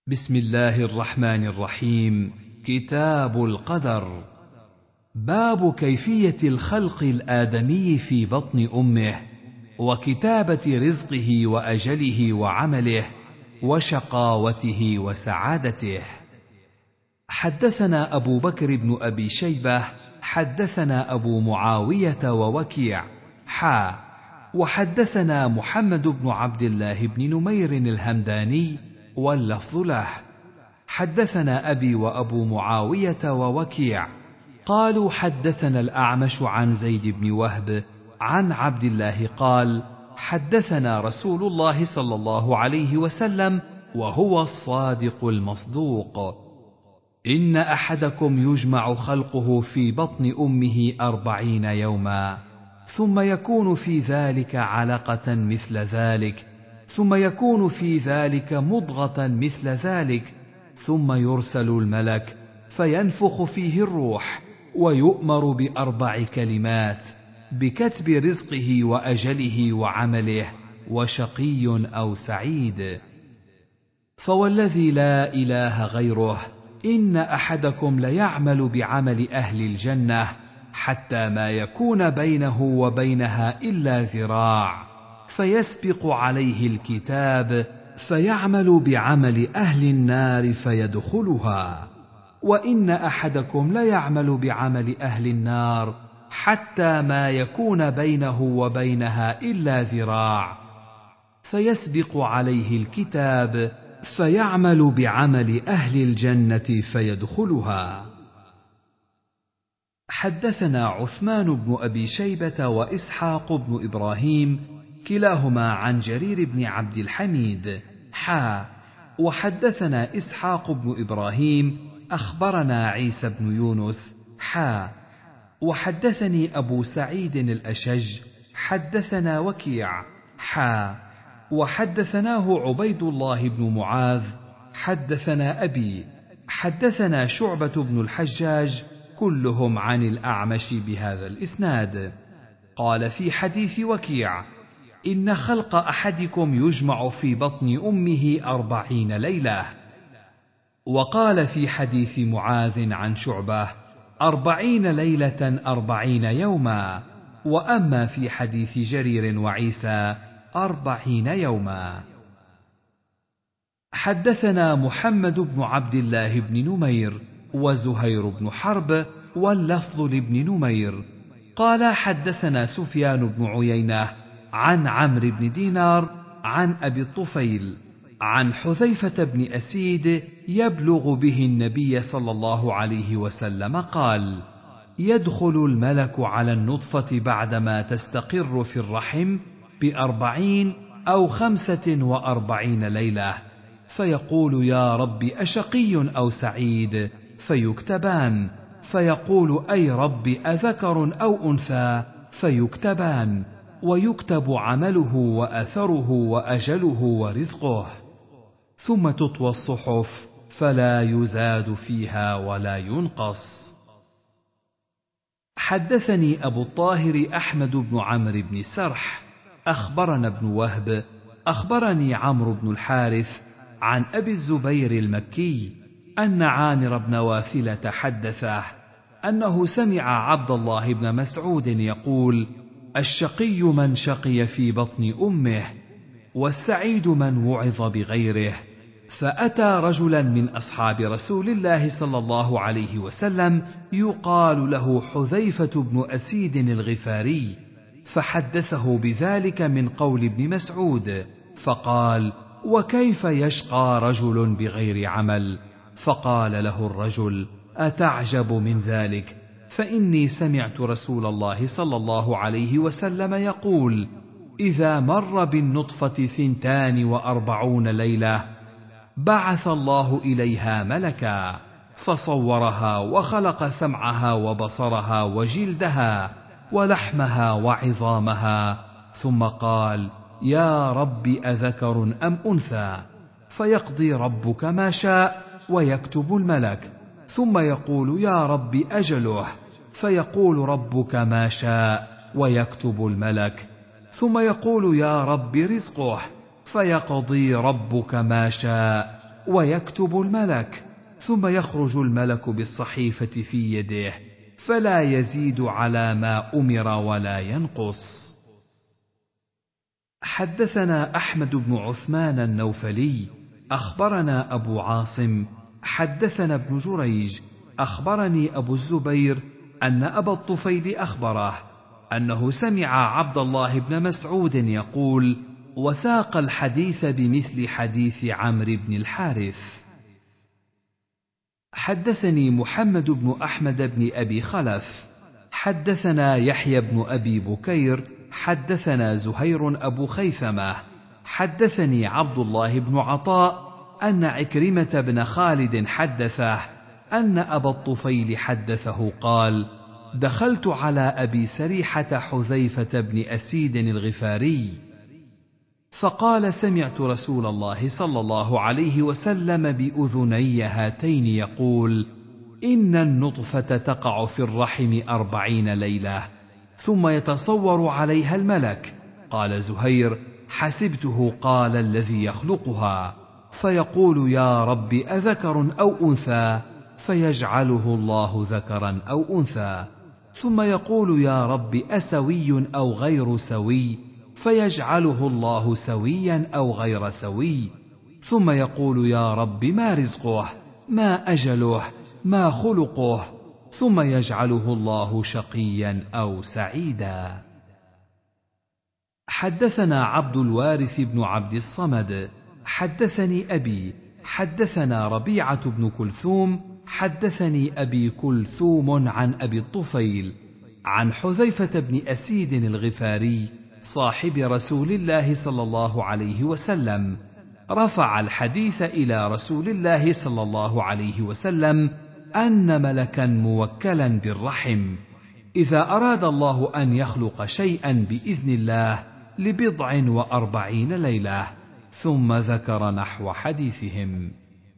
بسم الله الرحمن الرحيم. كتاب القدر. باب كيفية الخلق الآدمي في بطن أمه، وكتابة رزقه وأجله وعمله، وشقاوته وسعادته. حدثنا أبو بكر بن أبي شيبة حدثنا أبو معاوية ووكيع وحدثنا محمد بن عبد الله بن نمير الهمداني واللفظ له. حدثنا أبي وأبو معاوية ووكيع قالوا حدثنا الأعمش عن زيد بن وهب عن عبد الله قال حدثنا رسول الله صلى الله عليه وسلم وهو الصادق المصدوق: إن أحدكم يجمع خلقه في بطن أمه 40 يوما، ثم يكون في ذلك علقة مثل ذلك، ثم يكون في ذلك مضغة مثل ذلك، ثم يرسل الملك فينفخ فيه الروح، ويؤمر ب4 كلمات: بكتب رزقه وأجله وعمله، وشقي أو سعيد. فوالذي لا إله غيره إن أحدكم ليعمل بعمل أهل الجنة حتى ما يكون بينه وبينها إلا ذراع، فيسبق عليه الكتاب فيعمل بعمل أهل النار فيدخلها، وإن أحدكم ليعمل بعمل أهل النار حتى ما يكون بينه وبينها إلا ذراع، فيسبق عليه الكتاب فيعمل بعمل أهل الجنة فيدخلها. حدثنا عثمان بن أبي شيبة وإسحاق بن إبراهيم كلاهما عن جرير بن عبد الحميد وحدثنا إسحاق بن إبراهيم أخبرنا عيسى بن يونس وحدثني أبو سعيد الأشج حدثنا وكيع وحدثناه عبيد الله بن معاذ حدثنا أبي حدثنا شعبة بن الحجاج كلهم عن الأعمش بهذا الإسناد. قال في حديث وكيع: إن خلق أحدكم يجمع في بطن أمه 40 ليلة. وقال في حديث معاذ عن شعبة: 40 ليلة 40 يوما. وأما في حديث جرير وعيسى 40 يوما. حدثنا محمد بن عبد الله بن نمير وزهير بن حرب واللفظ لابن نمير قال حدثنا سفيان بن عيينة عن عمرو بن دينار عن أبي الطفيل عن حذيفة بن أسيد يبلغ به النبي صلى الله عليه وسلم قال: يدخل الملك على النطفة بعدما تستقر في الرحم 40 أو 45 ليلة، فيقول: يا رب أشقي أو سعيد؟ فيكتبان. فيقول: أي رب أذكر أو أنثى؟ فيكتبان. ويكتب عمله وأثره وأجله ورزقه، ثم تطوى الصحف فلا يزاد فيها ولا ينقص. حدثني أبو الطاهر أحمد بن عمرو بن سرح أخبرنا ابن وهب أخبرني عمرو بن الحارث عن أبي الزبير المكي أن عامر بن واثلة حدثه أنه سمع عبد الله بن مسعود يقول: الشقي من شقي في بطن أمه، والسعيد من وعظ بغيره. فأتى رجلا من أصحاب رسول الله صلى الله عليه وسلم يقال له حذيفة بن أسيد الغفاري، فحدثه بذلك من قول ابن مسعود، فقال: وكيف يشقى رجل بغير عمل؟ فقال له الرجل: أتعجب من ذلك؟ فإني سمعت رسول الله صلى الله عليه وسلم يقول: إذا مر بالنطفة 42 ليلة بعث الله إليها ملكا، فصورها وخلق سمعها وبصرها وجلدها ولحمها وعظامها، ثم قال: يا رب أذكر أم أنثى؟ فيقضي ربك ما شاء ويكتب الملك، ثم يقول: يا رب أجله؟ فيقول ربك ما شاء ويكتب الملك، ثم يقول: يا رب رزقه؟ فيقضي ربك ما شاء ويكتب الملك، ثم يخرج الملك بالصحيفة في يده، فلا يزيد على ما أمر ولا ينقص. حدثنا أحمد بن عثمان النوفلي أخبرنا أبو عاصم حدثنا ابن جريج أخبرني أبو الزبير أن أبا الطفيل أخبره أنه سمع عبد الله بن مسعود يقول: وساق الحديث بمثل حديث عمرو بن الحارث. حدثني محمد بن أحمد بن أبي خلف حدثنا يحيى بن أبي بكير حدثنا زهير أبو خيثمة حدثني عبد الله بن عطاء أن عكرمة بن خالد حدثه أن أبا الطفيل حدثه قال: دخلت على أبي سريحة حذيفة بن أسيد الغفاري فقال: سمعت رسول الله صلى الله عليه وسلم بأذني هاتين يقول: إن النطفة تقع في الرحم 40 ليلة ثم يتصور عليها الملك. قال زهير: حسبته قال الذي يخلقها، فيقول: يا رب أذكر أو أنثى؟ فيجعله الله ذكرا أو أنثى. ثم يقول: يا رب أسوي أو غير سوي؟ فيجعله الله سويا أو غير سوي. ثم يقول: يا رب ما رزقه؟ ما أجله؟ ما خلقه؟ ثم يجعله الله شقيا أو سعيدا. حدثنا عبد الوارث بن عبد الصمد حدثني أبي حدثنا ربيعة بن كلثوم حدثني أبي كلثوم عن أبي الطفيل عن حذيفة بن أسيد الغفاري صاحب رسول الله صلى الله عليه وسلم، رفع الحديث إلى رسول الله صلى الله عليه وسلم أن ملكا موكلا بالرحم إذا أراد الله أن يخلق شيئا بإذن الله ل40 ليلة، ثم ذكر نحو حديثهم.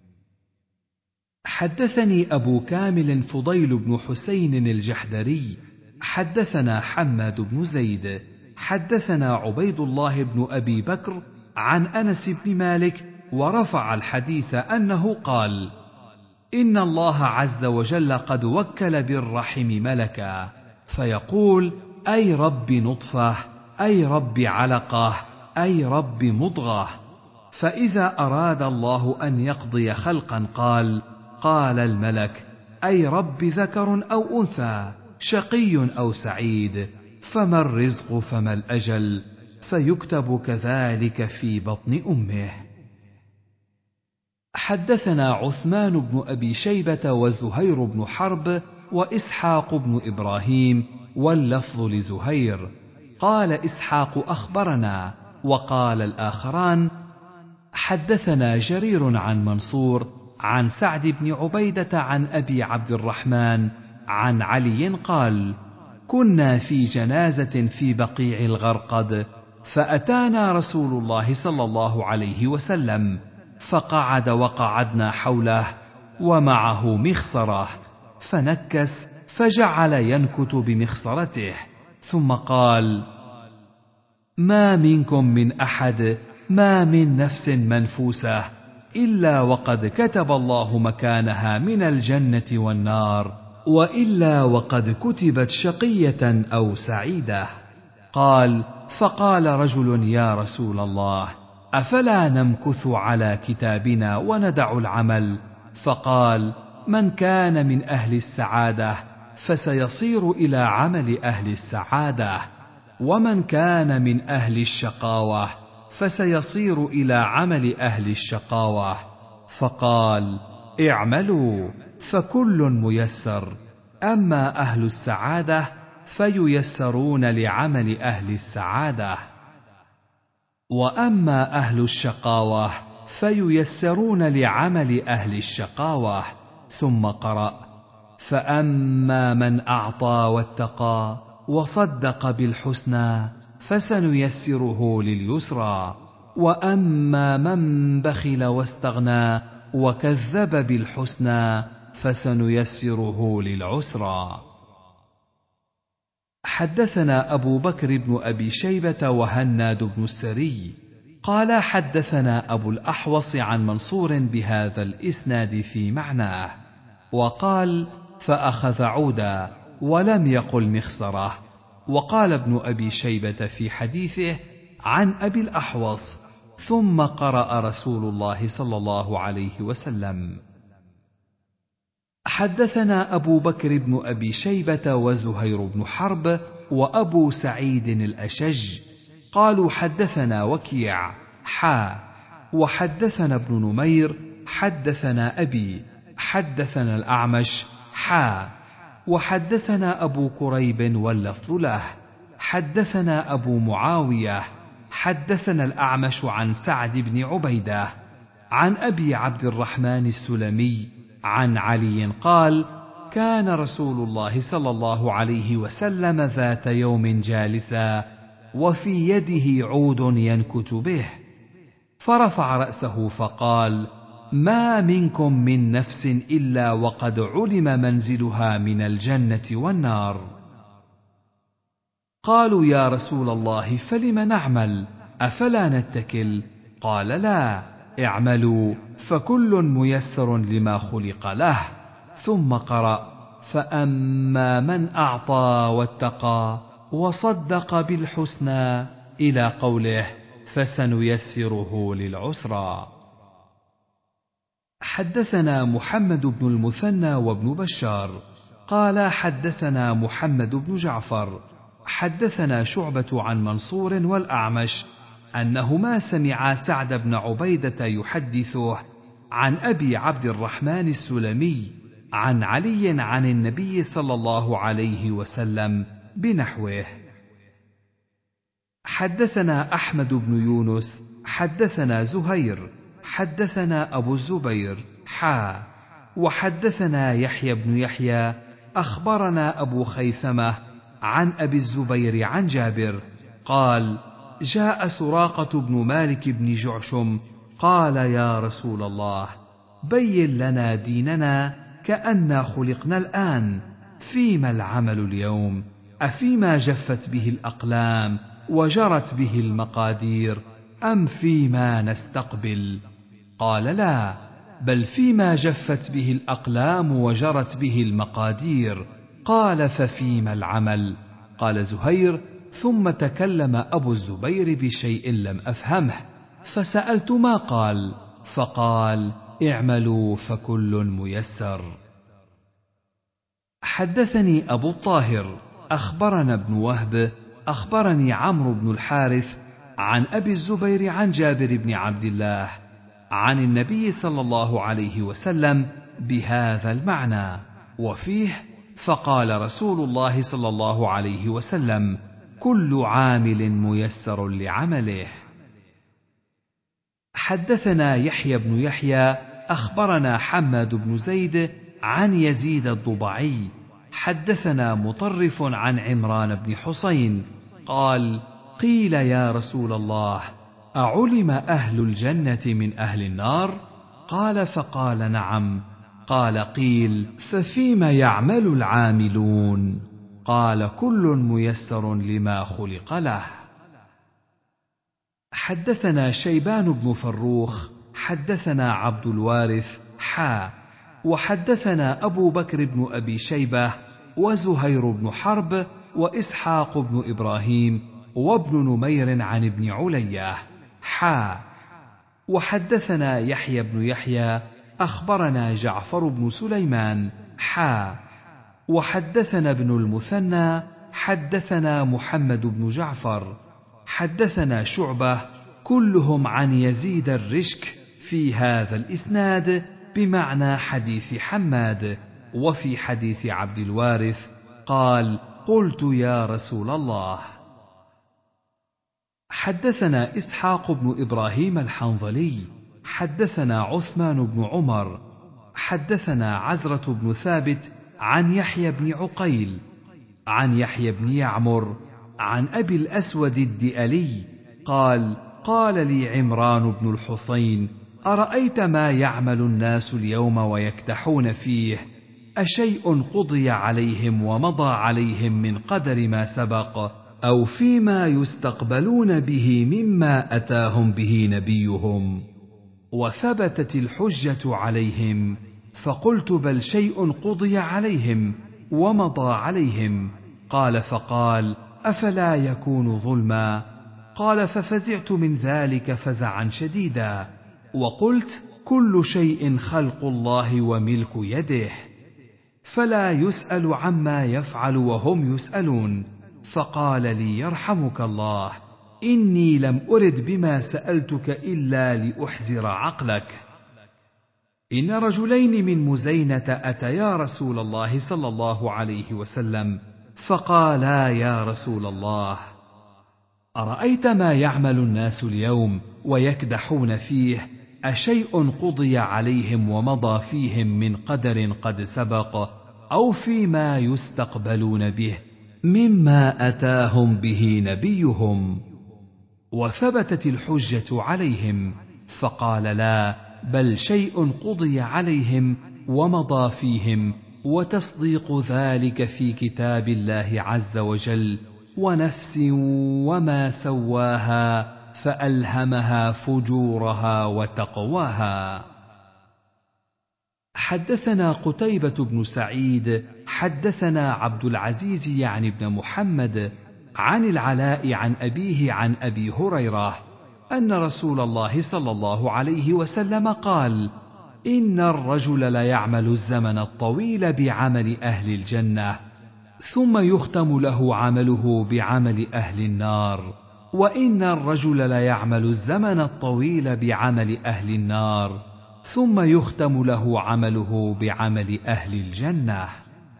حدثني أبو كامل فضيل بن حسين الجحدري حدثنا حماد بن زيد حدثنا عبيد الله بن أبي بكر عن أنس بن مالك ورفع الحديث أنه قال: إن الله عز وجل قد وكل بالرحم ملكا فيقول: أي رب نطفة، أي رب علقة، أي رب مضغة. فإذا أراد الله أن يقضي خلقا قال الملك: أي رب ذكر أو أنثى، شقي أو سعيد، فما الرزق فما الأجل، فيكتب كذلك في بطن أمه. حدثنا عثمان بن أبي شيبة وزهير بن حرب وإسحاق بن إبراهيم واللفظ لزهير. قال إسحاق: أخبرنا. وقال الآخران: حدثنا جرير عن منصور عن سعد بن عبيدة عن أبي عبد الرحمن عن علي قال: كنا في جنازة في بقيع الغرقد، فأتانا رسول الله صلى الله عليه وسلم، فقعد وقعدنا حوله ومعه مخصرة، فنكس فجعل ينكت بمخصرته، ثم قال: ما منكم من أحد، ما من نفس منفوسة إلا وقد كتب الله مكانها من الجنة والنار، وإلا وقد كتبت شقية أو سعيدة. قال: فقال رجل: يا رسول الله، أفلا نمكث على كتابنا وندع العمل؟ فقال: من كان من أهل السعادة فسيصير إلى عمل أهل السعادة، ومن كان من أهل الشقاوة فسيصير إلى عمل أهل الشقاوة. فقال: اعملوا فكل ميسر، أما أهل السعادة فييسرون لعمل أهل السعادة، وأما أهل الشقاوة فييسرون لعمل أهل الشقاوة. ثم قرأ: فأما من أعطى واتقى وصدق بالحسنى فسنيسره لليسرى، وأما من بخل واستغنى وكذب بالحسنى فسنيسره للعسرى. حدثنا أبو بكر بن أبي شيبة وهناد بن السري قال حدثنا أبو الأحوص عن منصور بهذا الإسناد في معناه، وقال فأخذ عودا ولم يقل مخصرة. وقال ابن أبي شيبة في حديثه عن أبي الأحوص ثم قرأ رسول الله صلى الله عليه وسلم. حدثنا أبو بكر بن أبي شيبة وزهير بن حرب وأبو سعيد الأشج قالوا حدثنا وكيع وحدثنا ابن نمير حدثنا أبي حدثنا الأعمش وحدثنا أبو كريب واللفظ له حدثنا أبو معاوية حدثنا الأعمش عن سعد بن عبيدة عن أبي عبد الرحمن السلمي عن علي قال كان رسول الله صلى الله عليه وسلم ذات يوم جالسا وفي يده عود ينكت به، فرفع رأسه فقال ما منكم من نفس إلا وقد علم منزلها من الجنة والنار. قالوا يا رسول الله فلم نعمل أفلا نتكل؟ قال لا، اعملوا فكل ميسر لما خلق له. ثم قرأ فأما من أعطى واتقى وصدق بالحسنى إلى قوله فسنيسره للعسرى. حدثنا محمد بن المثنى وابن بشار قال حدثنا محمد بن جعفر حدثنا شعبة عن منصور والأعمش أنهما سمعا سعد بن عبيدة يحدثه عن أبي عبد الرحمن السلمي عن علي عن النبي صلى الله عليه وسلم بنحوه. حدثنا أحمد بن يونس حدثنا زهير حدثنا أبو الزبير وحدثنا يحيى بن يحيى أخبرنا أبو خيثمة عن أبي الزبير عن جابر قال جاء سراقة بن مالك بن جعشم قال يا رسول الله بين لنا ديننا كأننا خلقنا الآن، فيما العمل اليوم؟ أفيما جفت به الأقلام وجرت به المقادير أم فيما نستقبل؟ قال لا، بل فيما جفت به الأقلام وجرت به المقادير. قال ففيما العمل؟ قال زهير ثم تكلم أبو الزبير بشيء لم أفهمه فسألت ما قال، فقال اعملوا فكل ميسر. حدثني أبو الطاهر أخبرنا ابن وهب أخبرني عمرو بن الحارث عن أبي الزبير عن جابر بن عبد الله عن النبي صلى الله عليه وسلم بهذا المعنى، وفيه فقال رسول الله صلى الله عليه وسلم كل عامل ميسر لعمله. حدثنا يحيى بن يحيى أخبرنا حماد بن زيد عن يزيد الضبعي حدثنا مطرف عن عمران بن حسين قال قيل يا رسول الله أعلم أهل الجنة من أهل النار؟ قال فقال نعم. قال قيل ففيما يعمل العاملون؟ قال كل ميسر لما خلق له. حدثنا شيبان بن فروخ حدثنا عبد الوارث وحدثنا أبو بكر بن أبي شيبة وزهير بن حرب وإسحاق بن إبراهيم وابن نمير عن ابن علية وحدثنا يحيى بن يحيى أخبرنا جعفر بن سليمان وحدثنا ابن المثنى حدثنا محمد بن جعفر حدثنا شعبة كلهم عن يزيد الرشك في هذا الإسناد بمعنى حديث حماد. وفي حديث عبد الوارث قال قلت يا رسول الله. حدثنا إسحاق بن إبراهيم الحنظلي حدثنا عثمان بن عمر حدثنا عزرة بن ثابت عن يحيى بن عقيل عن يحيى بن يعمر عن أبي الأسود الدئلي قال قال لي عمران بن الحصين أرأيت ما يعمل الناس اليوم ويكدحون فيه، أشيء قضي عليهم ومضى عليهم من قدر ما سبق؟ أو فيما يستقبلون به مما أتاهم به نبيهم. وثبتت الحجة عليهم، فقلت بل شيء قضي عليهم ومضى عليهم. قال فقال أفلا يكون ظلما؟ قال ففزعت من ذلك فزعا شديدا، وقلت كل شيء خلق الله وملك يده، فلا يسأل عما يفعل وهم يسألون. فقال لي يرحمك الله إني لم أرد بما سألتك إلا لأحزر عقلك. إن رجلين من مزينة أتيا رسول الله صلى الله عليه وسلم فقالا يا رسول الله أرأيت ما يعمل الناس اليوم ويكدحون فيه، أشيء قضي عليهم ومضى فيهم من قدر قد سبق، أو فيما يستقبلون به مما أتاهم به نبيهم؟ وثبتت الحجة عليهم، فقال لا، بل شيء قضي عليهم ومضى فيهم، وتصديق ذلك في كتاب الله عز وجل. ونفس وما سواها فألهمها فجورها وتقواها. حدثنا قتيبة بن سعيد حدثنا عبد العزيز يعني بن محمد عن العلاء عن أبيه عن أبي هريرة أن رسول الله صلى الله عليه وسلم قال: إن الرجل ليعمل الزمن الطويل بعمل أهل الجنة، ثم يختم له عمله بعمل أهل النار، وإن الرجل ليعمل الزمن الطويل بعمل أهل النار، ثم يختم له عمله بعمل أهل الجنة.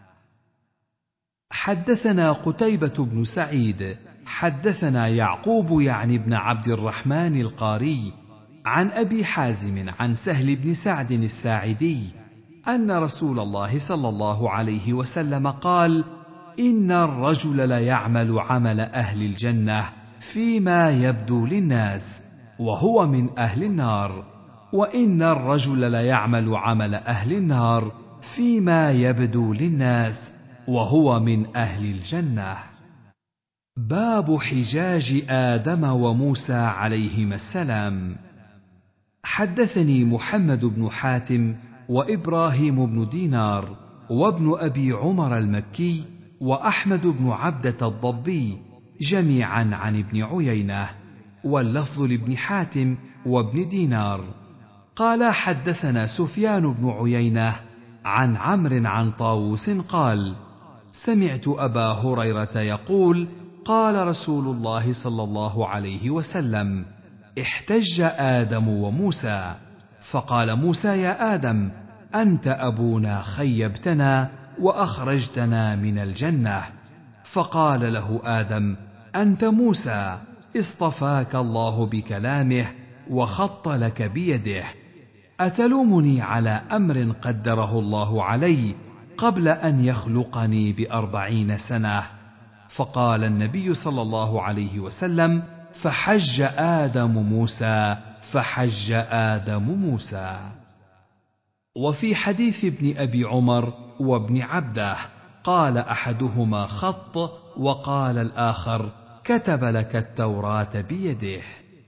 حدثنا قتيبة بن سعيد حدثنا يعقوب يعني بن عبد الرحمن القاري عن أبي حازم عن سهل بن سعد الساعدي أن رسول الله صلى الله عليه وسلم قال: إن الرجل ليعمل عمل أهل الجنة فيما يبدو للناس وهو من أهل النار، وإن الرجل ليعمل عمل أهل النار فيما يبدو للناس وهو من أهل الجنة. باب حجاج آدم وموسى عليهما السلام. حدثني محمد بن حاتم وإبراهيم بن دينار وابن أبي عمر المكي وأحمد بن عبدة الضبي جميعا عن ابن عيينة، واللفظ لابن حاتم وابن دينار قال: حدثنا سفيان بن عيينة عن عمرو عن طاووس قال: سمعت أبا هريرة يقول: قال رسول الله صلى الله عليه وسلم: احتج آدم وموسى، فقال موسى: يا آدم، أنت أبونا خيبتنا وأخرجتنا من الجنة. فقال له آدم: أنت موسى، اصطفاك الله بكلامه وخط لك بيده، أتلومني على أمر قدره الله علي قبل أن يخلقني ب40 سنة؟ فقال النبي صلى الله عليه وسلم: فحج آدم موسى، فحج آدم موسى. وفي حديث ابن أبي عمر وابن عبده قال أحدهما خط، وقال الآخر كتب لك التوراة بيده.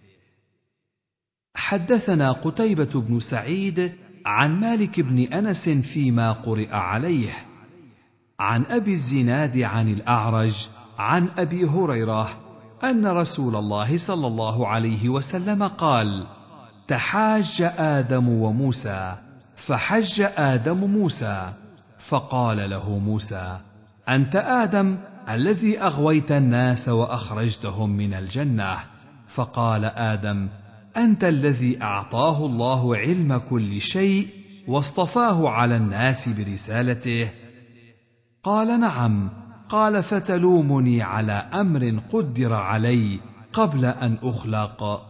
حدثنا قتيبة بن سعيد عن مالك بن أنس فيما قرئ عليه عن أبي الزناد عن الأعرج عن أبي هريرة أن رسول الله صلى الله عليه وسلم قال: تحاج آدم وموسى، فحج آدم موسى، فقال له موسى: أنت آدم الذي أغويت الناس وأخرجتهم من الجنة. فقال آدم: أنت الذي أعطاه الله علم كل شيء واصطفاه على الناس برسالته. قال: نعم. قال: فتلومني على أمر قدر علي قبل أن أخلق.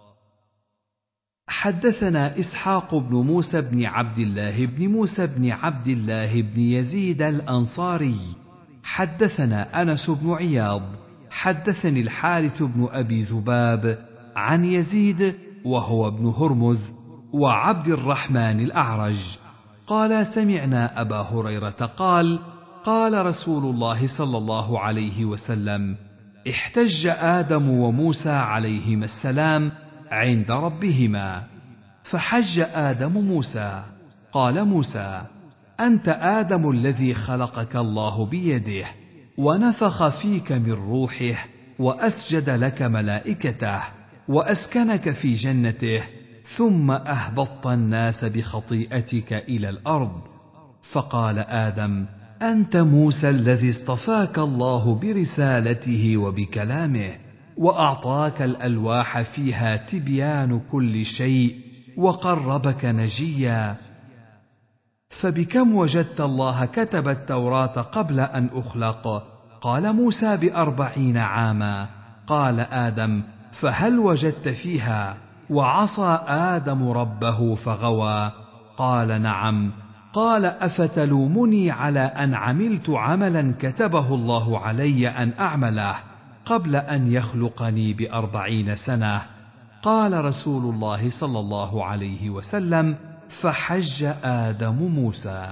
حدثنا إسحاق بن موسى بن عبد الله بن موسى بن عبد الله بن يزيد الأنصاري حدثنا أنس بن عياض حدثني الحارث بن أبي ذباب عن يزيد وهو ابن هرمز وعبد الرحمن الأعرج قال: سمعنا أبا هريرة قال: قال رسول الله صلى الله عليه وسلم: احتج آدم وموسى عليهما السلام عند ربهما، فحج آدم موسى، قال موسى: أنت آدم الذي خلقك الله بيده، ونفخ فيك من روحه، وأسجد لك ملائكته، وأسكنك في جنته، ثم أهبطت الناس بخطيئتك إلى الأرض. فقال آدم: أنت موسى الذي اصطفاك الله برسالته وبكلامه، وأعطاك الألواح فيها تبيان كل شيء، وقربك نجيا. فبكم وجدت الله كتب التوراة قبل أن أخلق؟ قال موسى: ب40 عاما. قال آدم: فهل وجدت فيها؟ وعصى آدم ربه فغوى. قال: نعم. قال: أفتلومني على أن عملت عملا كتبه الله علي أن أعمله قبل أن يخلقني ب40 سنة؟ قال رسول الله صلى الله عليه وسلم: فحج آدم موسى.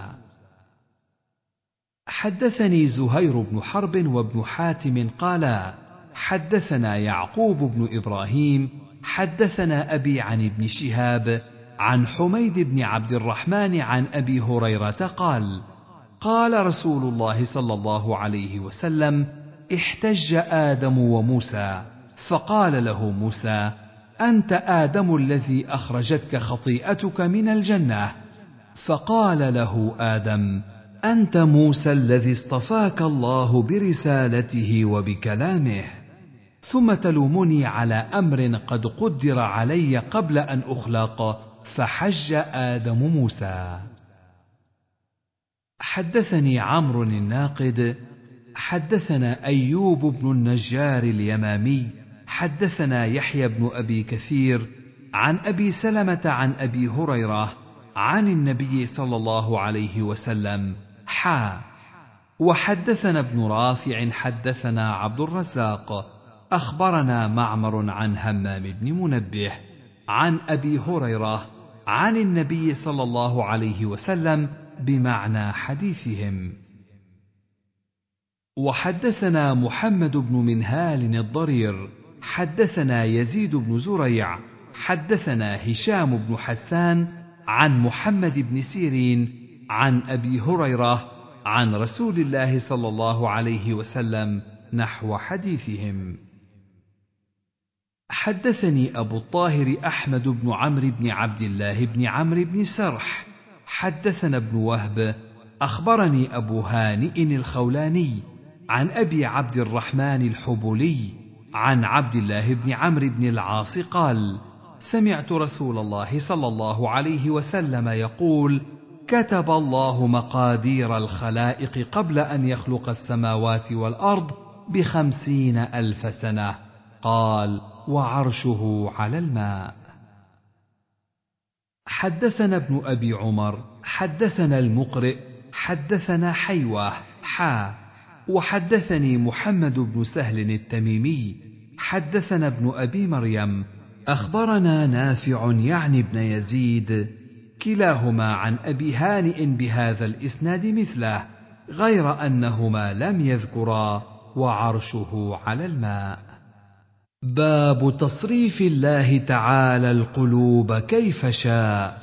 حدثني زهير بن حرب وابن حاتم قالا: حدثنا يعقوب بن إبراهيم حدثنا أبي عن ابن شهاب عن حميد بن عبد الرحمن عن أبي هريرة قال: قال رسول الله صلى الله عليه وسلم: احتج آدم وموسى، فقال له موسى: أنت آدم الذي أخرجتك خطيئتك من الجنة. فقال له آدم: أنت موسى الذي اصطفاك الله برسالته وبكلامه، ثم تلومني على أمر قد قدر علي قبل أن أخلق. فحج آدم موسى. حدثني عمرو الناقد حدثنا أيوب بن النجار اليمامي حدثنا يحيى بن أبي كثير عن أبي سلمة عن أبي هريرة عن النبي صلى الله عليه وسلم وحدثنا ابن رافع حدثنا عبد الرزاق أخبرنا معمر عن همام بن منبه عن أبي هريرة عن النبي صلى الله عليه وسلم بمعنى حديثهم. وحدثنا محمد بن منهال الضرير حدثنا يزيد بن زريع حدثنا هشام بن حسان عن محمد بن سيرين عن أبي هريرة عن رسول الله صلى الله عليه وسلم نحو حديثهم. حدثني أبو الطاهر أحمد بن عمرو بن عبد الله بن عمرو بن سرح حدثنا ابن وهب أخبرني أبو هانئ الخولاني عن أبي عبد الرحمن الحبولي عن عبد الله بن عمرو بن العاص قال: سمعت رسول الله صلى الله عليه وسلم يقول: كتب الله مقادير الخلائق قبل أن يخلق السماوات والأرض ب50,000 سنة. قال: وعرشه على الماء. حدثنا ابن أبي عمر حدثنا المقرئ حدثنا حيوة وحدثني محمد بن سهل التميمي حدثنا ابن أبي مريم أخبرنا نافع يعني ابن يزيد كلاهما عن أبي هانئ بهذا الإسناد مثله، غير أنهما لم يذكرا وعرشه على الماء. باب تصريف الله تعالى القلوب كيف شاء.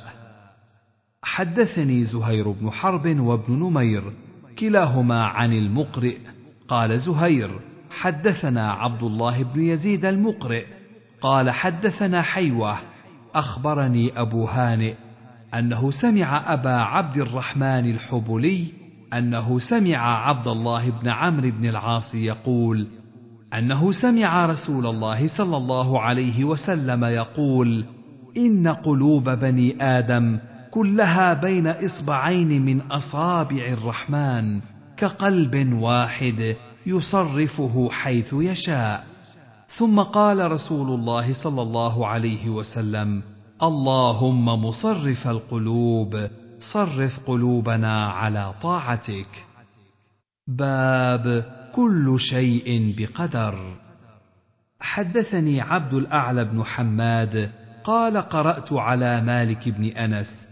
حدثني زهير بن حرب وابن نمير كلاهما عن المقرئ قال زهير: حدثنا عبد الله بن يزيد المقرئ قال: حدثنا حيوة أخبرني أبو هانئ أنه سمع أبا عبد الرحمن الحبلي أنه سمع عبد الله بن عمرو بن العاص يقول أنه سمع رسول الله صلى الله عليه وسلم يقول: إن قلوب بني آدم كلها بين إصبعين من أصابع الرحمن كقلب واحد يصرفه حيث يشاء. ثم قال رسول الله صلى الله عليه وسلم: اللهم مصرف القلوب صرف قلوبنا على طاعتك. باب كل شيء بقدر. حدثني عبد الأعلى بن حماد قال: قرأت على مالك بن أنس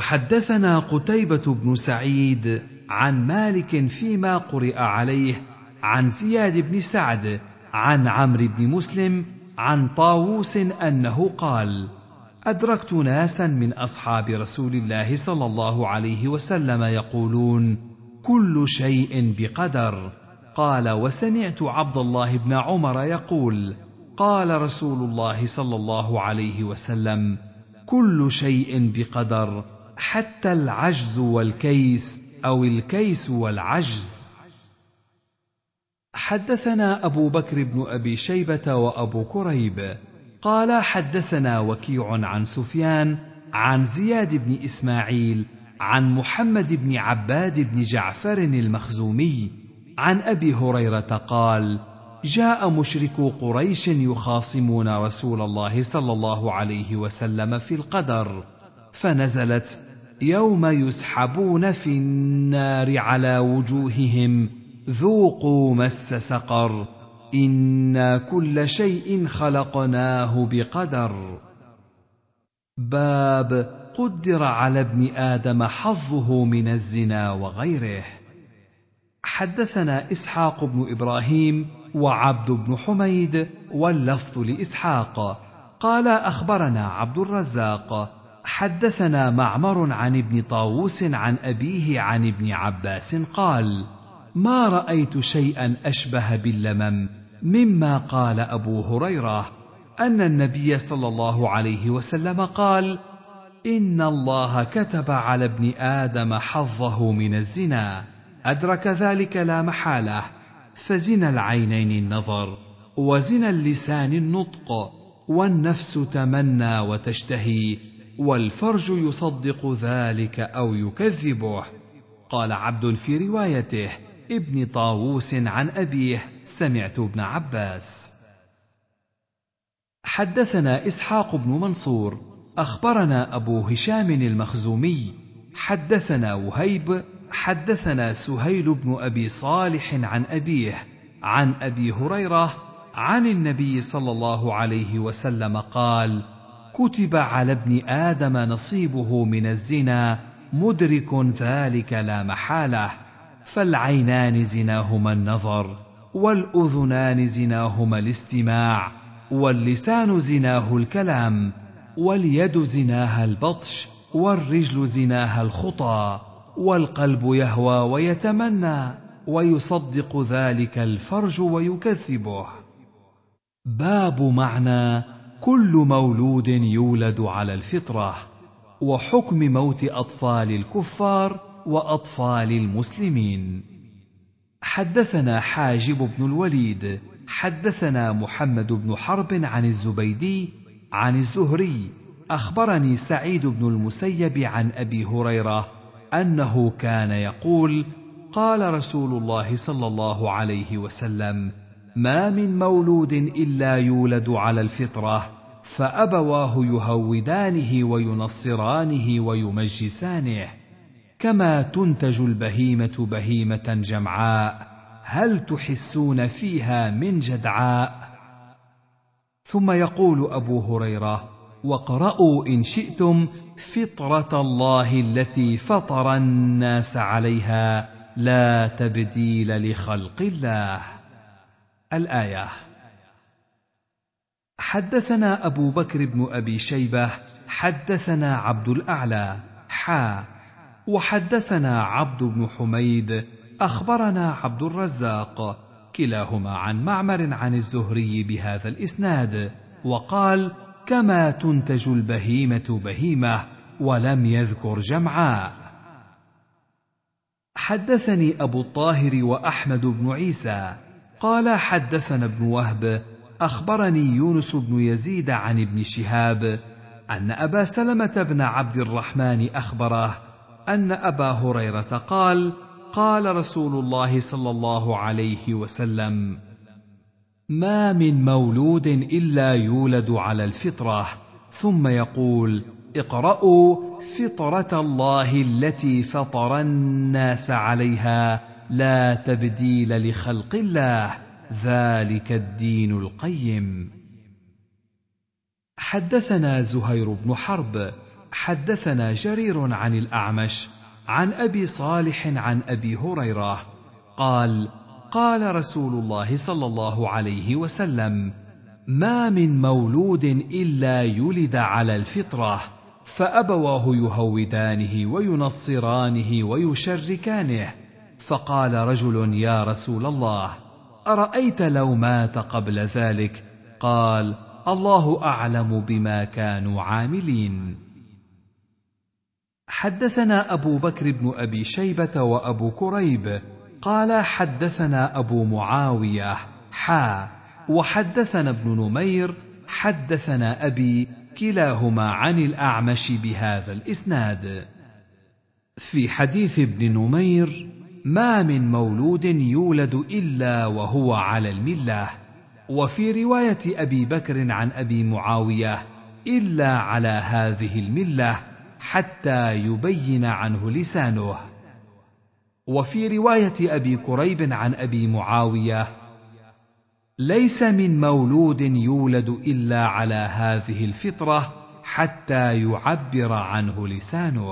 وحدثنا قتيبة بن سعيد عن مالك فيما قرئ عليه عن زياد بن سعد عن عمرو بن مسلم عن طاووس أنه قال: أدركت ناسا من أصحاب رسول الله صلى الله عليه وسلم يقولون: كل شيء بقدر. قال: وسمعت عبد الله بن عمر يقول: قال رسول الله صلى الله عليه وسلم: كل شيء بقدر، حتى العجز والكيس، أو الكيس والعجز. حدثنا أبو بكر بن أبي شيبة وأبو كريب قال: حدثنا وكيع عن سفيان عن زياد بن إسماعيل عن محمد بن عباد بن جعفر المخزومي عن أبي هريرة قال: جاء مشركو قريش يخاصمون رسول الله صلى الله عليه وسلم في القدر، فنزلت: يوم يسحبون في النار على وجوههم ذوقوا مس سقر، إنا كل شيء خلقناه بقدر. باب قدر على ابن آدم حظه من الزنا وغيره. حدثنا إسحاق بن إبراهيم وعبد بن حميد واللفظ لإسحاق قال: أخبرنا عبد الرزاق حدثنا معمر عن ابن طاووس عن أبيه عن ابن عباس قال: ما رأيت شيئا أشبه باللمم مما قال أبو هريرة، أن النبي صلى الله عليه وسلم قال: إن الله كتب على ابن آدم حظه من الزنا، أدرك ذلك لا محالة، فزنا العينين النظر، وزنا اللسان النطق، والنفس تمنى وتشتهي، والفرج يصدق ذلك أو يكذبه. قال عبد في روايته: ابن طاووس عن أبيه سمعت ابن عباس. حدثنا إسحاق بن منصور أخبرنا أبو هشام المخزومي حدثنا وهيب حدثنا سهيل بن أبي صالح عن أبيه عن أبي هريرة عن النبي صلى الله عليه وسلم قال: كتب على ابن آدم نصيبه من الزنا، مدرك ذلك لا محالة، فالعينان زناهما النظر، والأذنان زناهما الاستماع، واللسان زناه الكلام، واليد زناها البطش، والرجل زناها الخطى، والقلب يهوى ويتمنى، ويصدق ذلك الفرج ويكذبه. باب معنى كل مولود يولد على الفطرة، وحكم موت أطفال الكفار وأطفال المسلمين. حدثنا حاجب بن الوليد حدثنا محمد بن حرب عن الزبيدي عن الزهري أخبرني سعيد بن المسيب عن أبي هريرة أنه كان يقول: قال رسول الله صلى الله عليه وسلم: ما من مولود إلا يولد على الفطرة، فأبواه يهودانه وينصرانه ويمجسانه، كما تنتج البهيمة بهيمة جمعاء، هل تحسون فيها من جدعاء؟ ثم يقول أبو هريرة: واقرأوا إن شئتم فطرة الله التي فطر الناس عليها، لا تبديل لخلق الله. الآية. حدثنا أبو بكر بن أبي شيبة حدثنا عبد الأعلى وحدثنا عبد بن حميد أخبرنا عبد الرزاق كلاهما عن معمر عن الزهري بهذا الإسناد، وقال: كما تنتج البهيمة بهيمة، ولم يذكر جمعاء. حدثني أبو الطاهر وأحمد بن عيسى قال: حدثنا ابن وهب أخبرني يونس بن يزيد عن ابن شهاب أن أبا سلمة بن عبد الرحمن أخبره أن أبا هريرة قال: قال رسول الله صلى الله عليه وسلم: ما من مولود إلا يولد على الفطرة، ثم يقول: اقرأوا فطرة الله التي فطر الناس عليها، لا تبديل لخلق الله، ذلك الدين القيم. حدثنا زهير بن حرب حدثنا جرير عن الأعمش عن أبي صالح عن أبي هريرة قال: قال رسول الله صلى الله عليه وسلم: ما من مولود إلا يولد على الفطرة، فأبواه يهودانه وينصرانه ويشركانه. فقال رجل: يا رسول الله، أرأيت لو مات قبل ذلك؟ قال: الله أعلم بما كانوا عاملين. حدثنا أبو بكر بن أبي شيبة وأبو كريب قال حدثنا أبو معاوية وحدثنا ابن نمير حدثنا أبي، كلاهما عن الأعمش بهذا الإسناد. في حديث ابن نمير: ما من مولود يولد إلا وهو على الملة. وفي رواية أبي بكر عن أبي معاوية: إلا على هذه الملة حتى يبين عنه لسانه. وفي رواية أبي كريب عن أبي معاوية: ليس من مولود يولد إلا على هذه الفطرة حتى يعبر عنه لسانه.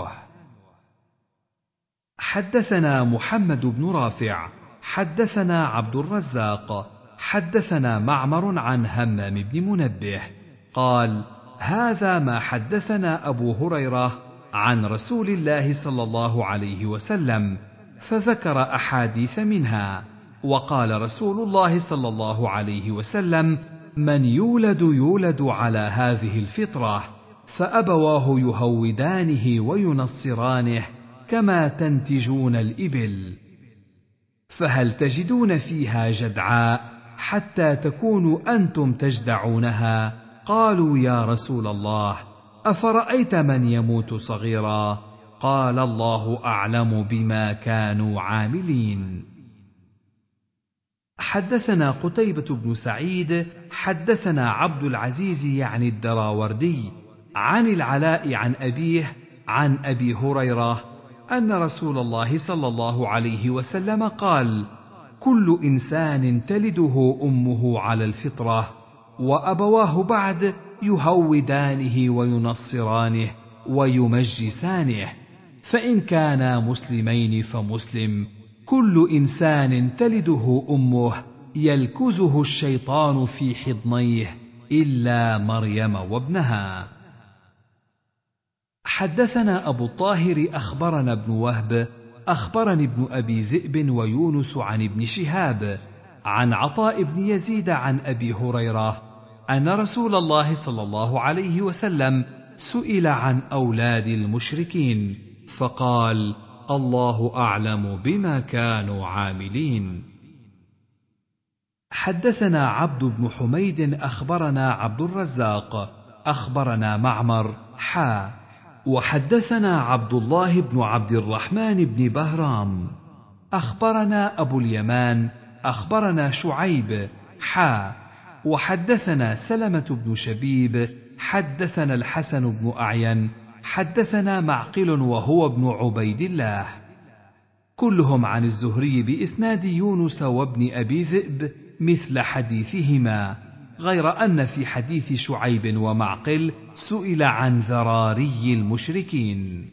حدثنا محمد بن رافع حدثنا عبد الرزاق حدثنا معمر عن همام بن منبه قال: هذا ما حدثنا أبو هريرة عن رسول الله صلى الله عليه وسلم، فذكر أحاديث منها. وقال رسول الله صلى الله عليه وسلم: من يولد على هذه الفطرة، فأبواه يهودانه وينصرانه كما تنتجون الإبل، فهل تجدون فيها جدعاء حتى تكونوا أنتم تجدعونها؟ قالوا: يا رسول الله، أفرأيت من يموت صغيرا؟ قال: الله أعلم بما كانوا عاملين. حدثنا قتيبة بن سعيد حدثنا عبد العزيز يعني الدراوردي عن العلاء عن أبيه عن أبي هريرة أن رسول الله صلى الله عليه وسلم قال: كل إنسان تلده أمه على الفطرة، وأبواه بعد يهودانه وينصرانه ويمجسانه، فإن كانا مسلمين فمسلم. كل إنسان تلده أمه يلكزه الشيطان في حضنيه إلا مريم وابنها. حدثنا أبو الطاهر أخبرنا ابن وهب أخبرني ابن أبي ذئب ويونس عن ابن شهاب عن عطاء بن يزيد عن أبي هريرة أن رسول الله صلى الله عليه وسلم سئل عن أولاد المشركين فقال: الله أعلم بما كانوا عاملين. حدثنا عبد بن حميد أخبرنا عبد الرزاق أخبرنا معمر وحدثنا عبد الله بن عبد الرحمن بن بهرام أخبرنا أبو اليمان أخبرنا شعيب وحدثنا سلمة بن شبيب حدثنا الحسن بن أعين حدثنا معقل وهو ابن عبيد الله، كلهم عن الزهري بإسناد يونس وابن أبي ذئب مثل حديثهما، غير أن في حديث شعيب ومعقل سئل عن ذراري المشركين.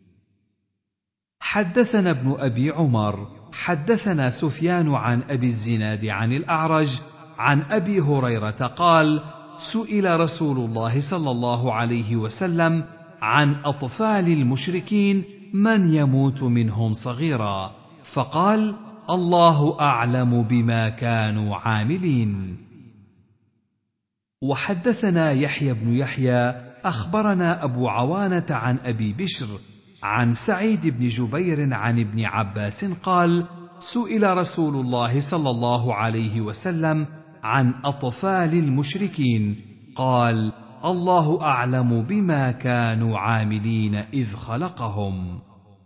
حدثنا ابن أبي عمر حدثنا سفيان عن أبي الزناد عن الأعرج عن أبي هريرة قال: سئل رسول الله صلى الله عليه وسلم عن أطفال المشركين من يموت منهم صغيرا، فقال: الله أعلم بما كانوا عاملين. وحدثنا يحيى بن يحيى أخبرنا أبو عوانة عن أبي بشر عن سعيد بن جبير عن ابن عباس قال: سئل رسول الله صلى الله عليه وسلم عن أطفال المشركين قال: الله أعلم بما كانوا عاملين إذ خلقهم.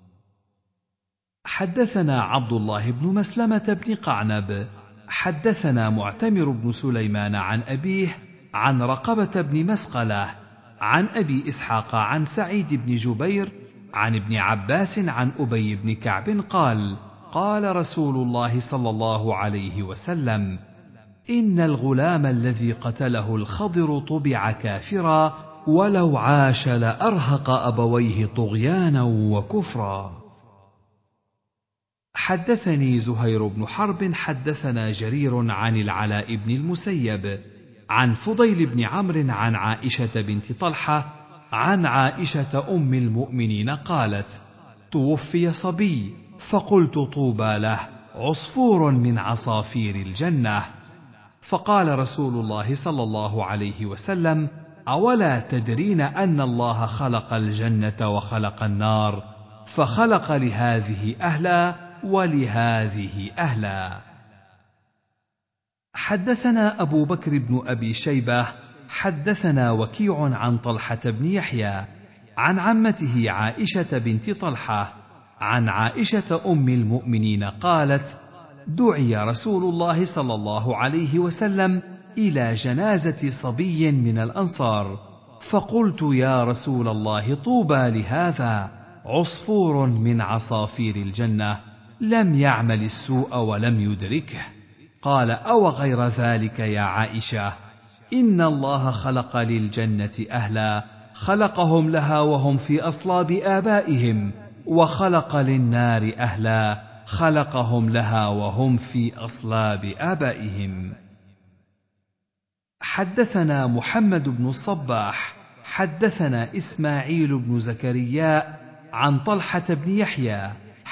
حدثنا عبد الله بن مسلمة بن قعنب حدثنا معتمر بن سليمان عن أبيه عن رقبة بن مسقلة عن أبي إسحاق عن سعيد بن جبير عن ابن عباس عن أبي بن كعب قال: قال رسول الله صلى الله عليه وسلم: إن الغلام الذي قتله الخضر طبع كافرا، ولو عاش لأرهق أبويه طغيانا وكفرا. حدثني زهير بن حرب حدثنا جرير عن العلاء بن المسيب عن فضيل بن عمرو عن عائشة بنت طلحة عن عائشة أم المؤمنين قالت: توفي صبي فقلت: طوبى له، عصفور من عصافير الجنة. فقال رسول الله صلى الله عليه وسلم: أولا تدرين أن الله خلق الجنة وخلق النار، فخلق لهذه أهلا ولهذه أهلا. حدثنا أبو بكر بن أبي شيبة حدثنا وكيع عن طلحة بن يحيى عن عمته عائشة بنت طلحة عن عائشة أم المؤمنين قالت: دعي رسول الله صلى الله عليه وسلم إلى جنازة صبي من الأنصار، فقلت: يا رسول الله، طوبى لهذا، عصفور من عصافير الجنة، لم يعمل السوء ولم يدركه. قال: أو غير ذلك يا عائشة، إن الله خلق للجنة أهلا، خلقهم لها وهم في أصلاب آبائهم، وخلق للنار أهلا، خلقهم لها وهم في أصلاب آبائهم. حدثنا محمد بن الصباح حدثنا إسماعيل بن زكريا عن طلحة بن يحيى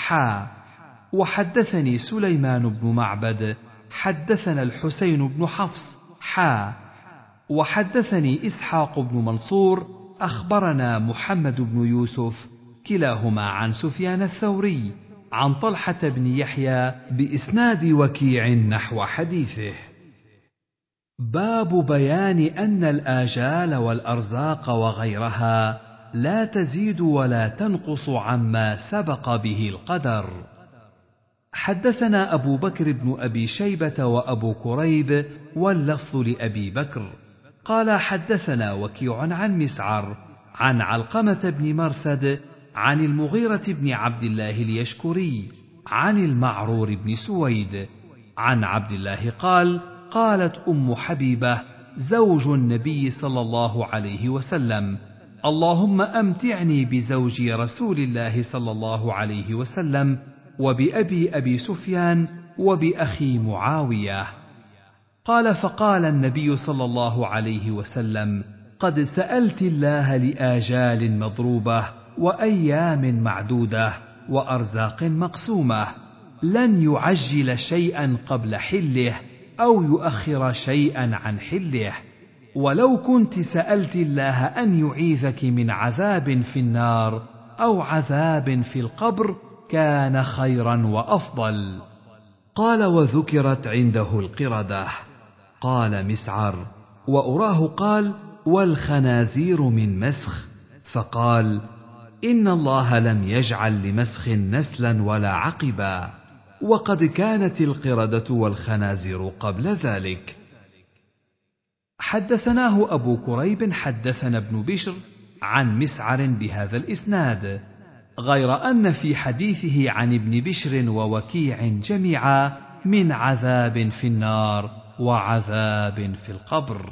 وحدثني سليمان بن معبد حدثنا الحسين بن حفص وحدثني إسحاق بن منصور أخبرنا محمد بن يوسف كلاهما عن سفيان الثوري عن طلحة بن يحيى بإسناد وكيع نحو حديثه. باب بيان أن الآجال والأرزاق وغيرها لا تزيد ولا تنقص عما سبق به القدر. حدثنا أبو بكر بن أبي شيبة وأبو كريب واللفظ لأبي بكر قال: حدثنا وكيع عن مسعر عن علقمة بن مرثد عن المغيرة بن عبد الله اليشكري عن المعرور بن سويد عن عبد الله قال: قالت أم حبيبة زوج النبي صلى الله عليه وسلم: اللهم أمتعني بزوجي رسول الله صلى الله عليه وسلم وبأبي أبي سفيان وبأخي معاوية. قال: فقال النبي صلى الله عليه وسلم: قد سألت الله لآجال مضروبة وأيام معدودة وأرزاق مقسومة، لن يعجل شيئا قبل حله أو يؤخر شيئا عن حله. ولو كنت سألت الله أن يعيذك من عذاب في النار أو عذاب في القبر كان خيرا وأفضل. قال: وذكرت عنده القردة. قال مسعر: وأراه قال: والخنازير من مسخ. فقال: إن الله لم يجعل لمسخ نسلا ولا عقبا، وقد كانت القردة والخنازير قبل ذلك. حدثناه أبو كريب حدثنا ابن بشر عن مسعر بهذا الإسناد، غير أن في حديثه عن ابن بشر ووكيع جميعا من عذاب في النار وعذاب في القبر.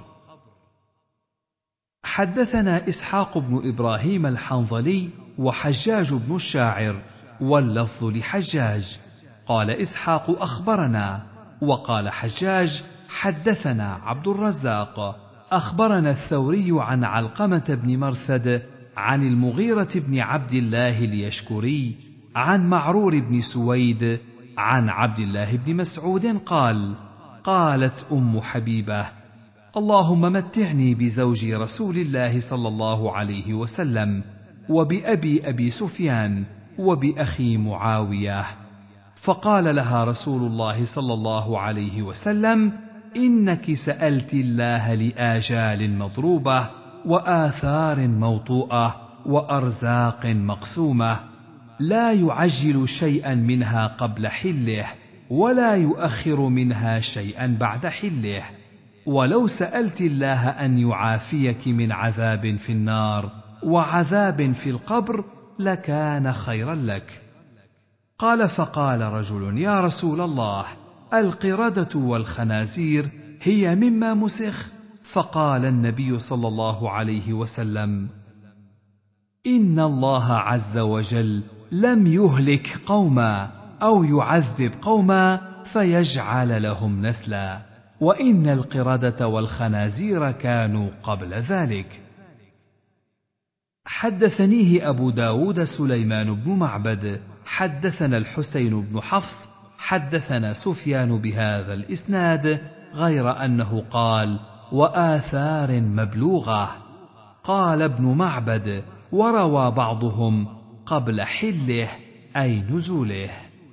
حدثنا إسحاق بن إبراهيم الحنظلي وحجاج بن الشاعر واللفظ لحجاج. قال إسحاق: أخبرنا. وقال حجاج: حدثنا عبد الرزاق أخبرنا الثوري عن علقمة بن مرثد عن المغيرة بن عبد الله اليشكري عن معرور بن سويد عن عبد الله بن مسعود قال: قالت أم حبيبة: اللهم متعني بزوج رسول الله صلى الله عليه وسلم وبأبي أبي سفيان وبأخي معاوية. فقال لها رسول الله صلى الله عليه وسلم: إنك سألت الله لآجال مضروبة وآثار موطوءة وأرزاق مقسومة، لا يعجل شيئا منها قبل حله ولا يؤخر منها شيئا بعد حله. ولو سألت الله أن يعافيك من عذاب في النار وعذاب في القبر لكان خيرا لك. قال: فقال رجل: يا رسول الله، القردة والخنازير هي مما مسخ؟ فقال النبي صلى الله عليه وسلم: إن الله عز وجل لم يهلك قوما أو يعذب قوما فيجعل لهم نسلا، وإن القردة والخنازير كانوا قبل ذلك. حدثنيه أبو داود سليمان بن معبد حدثنا الحسين بن حفص حدثنا سفيان بهذا الإسناد، غير أنه قال: وآثار مبلوغة. قال ابن معبد: وروى بعضهم قبل حله أي نزوله.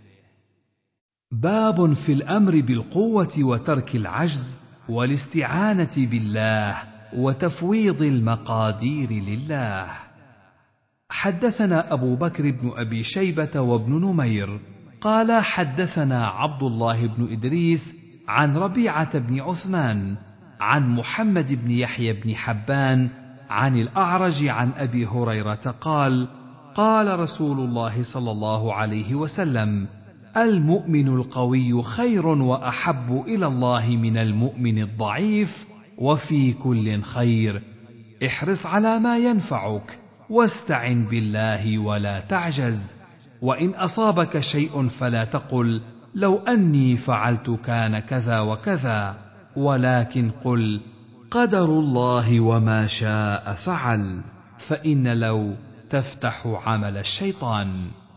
باب في الأمر بالقوة وترك العجز والاستعانة بالله وتفويض المقادير لله. حدثنا أبو بكر بن أبي شيبة وابن نمير قال حدثنا عبد الله بن إدريس عن ربيعة بن عثمان عن محمد بن يحيى بن حبان عن الأعرج عن أبي هريرة قال: قال رسول الله صلى الله عليه وسلم: المؤمن القوي خير وأحب إلى الله من المؤمن الضعيف، وفي كل خير، احرص على ما ينفعك واستعن بالله ولا تعجز، وإن أصابك شيء فلا تقل لو أني فعلت كان كذا وكذا، ولكن قل قدر الله وما شاء فعل، فإن لو تفتح عمل الشيطان.